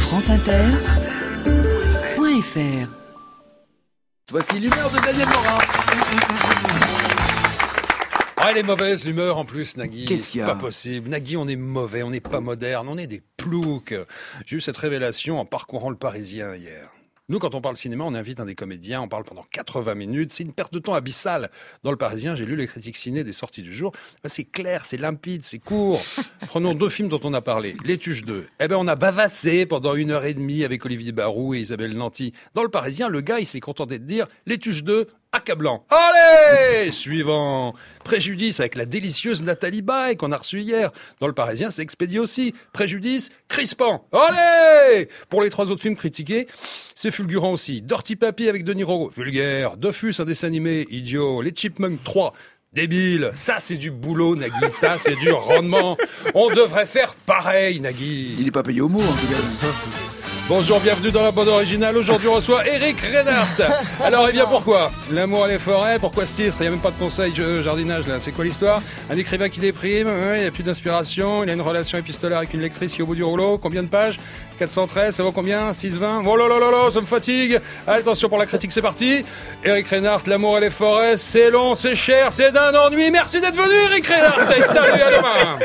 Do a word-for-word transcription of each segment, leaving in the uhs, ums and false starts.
franceinter point f r. Voici l'humeur de Daniel Morin. Ah, elle est mauvaise, l'humeur, en plus, Nagui. Qu'est-ce qu'il y a ? C'est pas possible. Nagui, on est mauvais, on n'est pas moderne, on est des ploucs. J'ai eu cette révélation en parcourant le Parisien hier. Nous, quand on parle cinéma, on invite un des comédiens, on parle pendant quatre-vingts minutes. C'est une perte de temps abyssale. Dans le Parisien, j'ai lu les critiques ciné des sorties du jour. Ben, c'est clair, c'est limpide, c'est court. Prenons deux films dont on a parlé. Les Tuches deux. Eh ben, on a bavassé pendant une heure et demie avec Olivier Barou et Isabelle Nanty. Dans le Parisien, le gars, il s'est contenté de dire Les Tuches deux, accablant. Allez, suivant. Préjudice avec la délicieuse Nathalie Baye qu'on a reçue hier. Dans le Parisien, c'est expédié aussi. Préjudice, crispant. Allez. Pour les trois autres films critiqués, c'est fulgurant aussi. Dirty Papi avec De Niro, vulgaire. Dofus, un dessin animé, idiot. Les Chipmunks trois, débile. Ça, c'est du boulot, Nagui. Ça, c'est du rendement. On devrait faire pareil, Nagui. Il est pas payé au mot, en tout cas. Bonjour, bienvenue dans la bande originale. Aujourd'hui, on reçoit Eric Reinhardt. Alors, et bien pourquoi ? L'amour et les forêts, pourquoi ce titre ? Il n'y a même pas de conseil de jardinage, là. C'est quoi l'histoire ? Un écrivain qui déprime, hein, il n'y a plus d'inspiration, il a une relation épistolaire avec une lectrice qui est au bout du rouleau. Combien de pages ? quatre cent treize, ça vaut combien ? six cent vingt ? Oh là là là là, ça me fatigue. Allez, attention pour la critique, c'est parti. Eric Reinhardt, l'amour et les forêts, c'est long, c'est cher, c'est d'un ennui. Merci d'être venu, Eric Reinhardt. Et salut, à demain.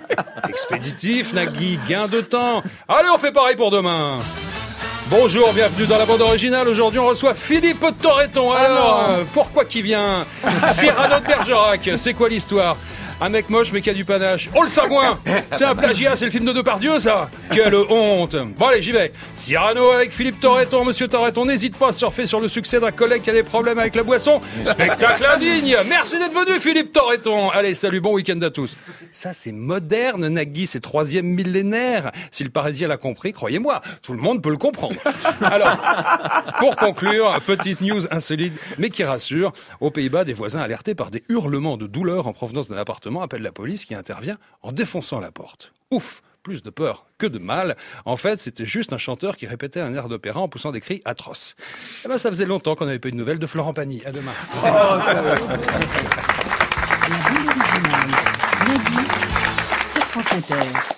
Expéditif, Nagui, gain de temps. Allez, on fait pareil pour demain. Bonjour, bienvenue dans la bande originale. Aujourd'hui, on reçoit Philippe Torreton. Alors, euh, pourquoi qui vient ? Cyrano de Bergerac, c'est quoi l'histoire ? Un mec moche mais qui a du panache. Oh, le sagouin ! C'est un plagiat, c'est le film de Depardieu, ça ? Quelle honte ! Bon, allez, j'y vais. Cyrano avec Philippe Torreton. Monsieur Torreton, n'hésite pas à surfer sur le succès d'un collègue qui a des problèmes avec la boisson. Spectacle indigne. Merci d'être venu, Philippe Torreton. Allez, salut, bon week-end à tous. Ça, c'est moderne, Nagui, c'est troisième millénaire. Si le Parisien l'a compris, croyez-moi, tout le monde peut le comprendre. Alors, pour conclure, petite news insolite, mais qui rassure. Aux Pays-Bas, des voisins alertés par des hurlements de douleur en provenance d'un appartement appelle la police qui intervient en défonçant la porte. Ouf, plus de peur que de mal. En fait, c'était juste un chanteur qui répétait un air d'opéra en poussant des cris atroces. Eh ben, ça faisait longtemps qu'on n'avait pas eu de nouvelles de Florent Pagny. À demain. La bande originale. Nagui sur France Inter.